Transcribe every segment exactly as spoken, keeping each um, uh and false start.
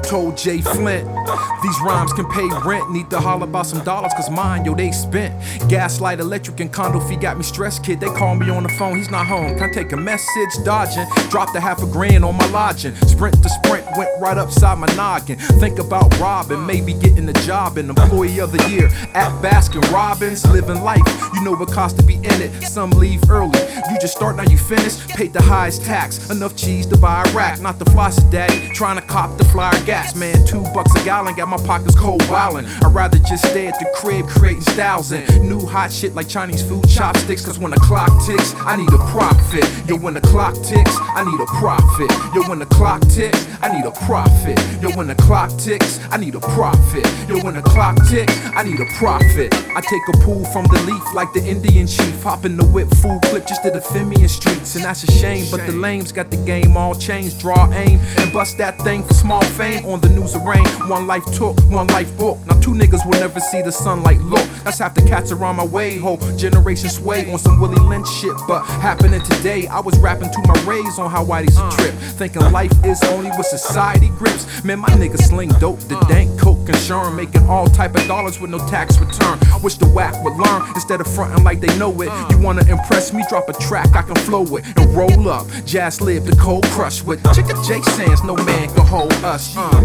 told Jay Flint, these rhymes can pay rent. Need to holler about some dollars, cause mine, yo, they spent. Gaslight, electric, and condo fee got me stressed, kid. They call me on the phone, he's not home. Can I take a message? Dodging. Dropped a half a grand on my lodging. Sprint to sprint, went right upside my noggin. Think about robbing, maybe getting a job in employee of the year at Baskin Robbins. Living life, you know what costs to be in it. Some leave early, you just start, now you finish. Paid the highest tax, enough cheese to buy a rack. Not the floss daddy, trying to cop the flyer gas. Man, two bucks a gallon, got my pockets cold wildin'. I'd rather just stay at the crib creating styles and new hot shit like Chinese food chopsticks. Cause when the clock ticks, I need a profit. Yo, when the clock ticks, I need a profit. Yo, when the clock ticks, I need a profit. Yo, when the clock ticks, I need a profit. Yo, when the clock ticks, I need a profit. I take a pull from the leaf like the Indian chief. Hop in the whip, full clip just to the Femian streets. And that's a shame, but the lames got the game all changed. Draw aim and bust that thing for small fame. On the news of rain, one life took, one life book. Now two niggas will never see the sunlight look. That's half the cats around my way. Whole generation sway on some Willie Lynch shit. But happening today, I was rapping to my rays on how Whitey's a trip. Thinking life is only what society grips. Man, my niggas sling dope, the dank, coke, and Sherm. Making all type of dollars with no tax return. I wish the whack would learn instead of fronting like they know it. You wanna impress me? Drop a track I can flow with and roll up. Jazz live the cold crush with Chicka J Sands. No man can hold us. Uh,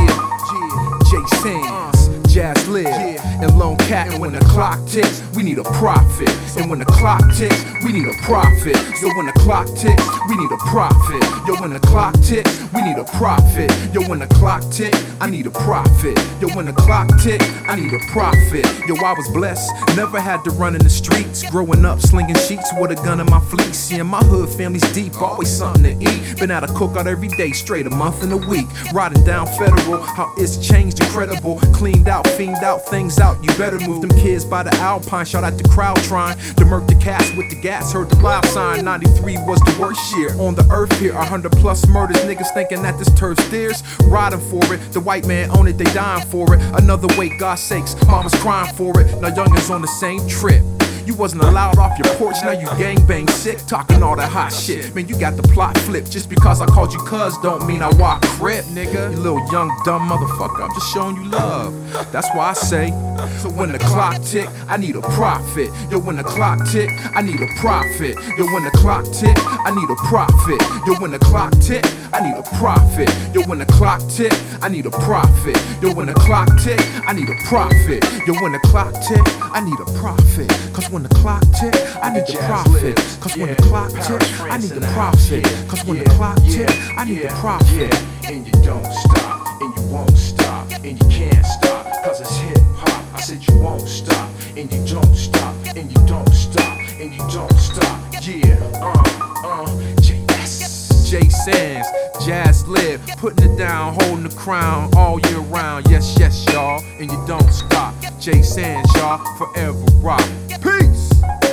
yeah, J Sands. Jazz live and Lone Cat. And when the clock ticks, we need a profit. And when the clock ticks, we need a profit. So when the clock ticks, we need a profit. Yo, when the clock ticks, we need a profit. Yo, when the clock tick, I need a profit. Yo, when the clock tick, I need a profit. Yo, I was blessed, never had to run in the streets. Growing up, slinging sheets with a gun in my fleece. Seeing my hood family's deep, always something to eat. Been at a cookout every day, straight a month and a week. Riding down Federal, how it's changed, incredible. Cleaned out, fiend out, things out. You better move them kids by the Alpine. Shout out the crowd trying to murk the cats with the gas. Heard the loud sign. ninety-three was the worst year on the earth here. A hundred plus murders, niggas thinking that this turf steers. Riding for it, the white man own it, they dying for it. Another way, God's sakes, mama's crying for it. Now youngins on the same trip. You wasn't allowed off your porch, now you gangbang sick, talking all that hot shit. Man, you got the plot flipped. Just because I called you cuz don't mean I walk crip, nigga. You little young dumb motherfucker, I'm just showing you love. That's why I say, so when the clock tick, I need a profit. Yo, when the clock tick, I need a profit. Yo, when the clock tick, I need a profit. Yo, when the clock tick, I need a profit. Yo, when the clock tick, I need a profit. Yo, when the clock tick, I need a profit. Yo, when the clock tick, I need a profit. Cause when the clock tick, I need the profit. Cause when the clock tick, I need the profit. Cause when the clock tick, I need the profit. And you don't stop, and you won't stop, and you can't stop, cause it's hip hop. I said you won't stop, and you don't stop, and you don't stop, and you don't stop. Yeah, uh, uh, J S. J Sands, Jazz live, putting it down, holding the crown all year round. Yes, yes, y'all, and you don't stop. J Sands, y'all, forever rock. Peace!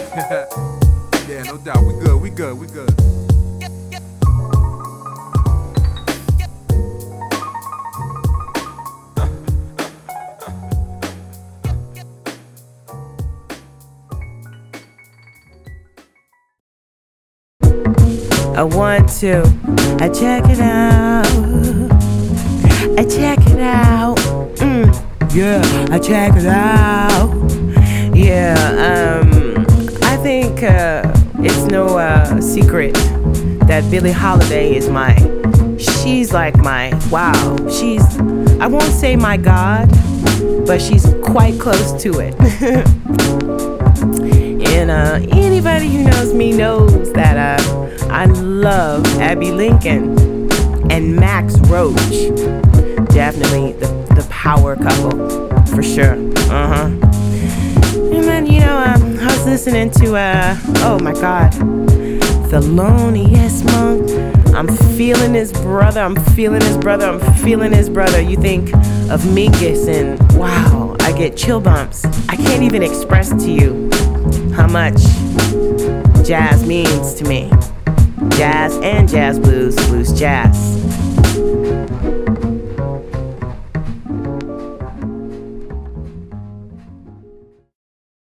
Yeah, no doubt, we good, we good, we good. I want to, I check it out, I check it out, mm, yeah, I check it out, yeah, um, I think uh, it's no uh, secret that Billie Holiday is my, she's like my, wow, she's, I won't say my God, but she's quite close to it. And uh, anybody who knows me knows that uh, I love Abby Lincoln and Max Roach. Definitely the, the power couple, for sure. Uh-huh. And then, you know, um, I was listening to, uh, oh my God, Thelonious Monk. I'm feeling his brother, I'm feeling his brother, I'm feeling his brother. You think of Mingus and wow, I get chill bumps. I can't even express to you how much jazz means to me. Jazz and jazz blues, blues jazz.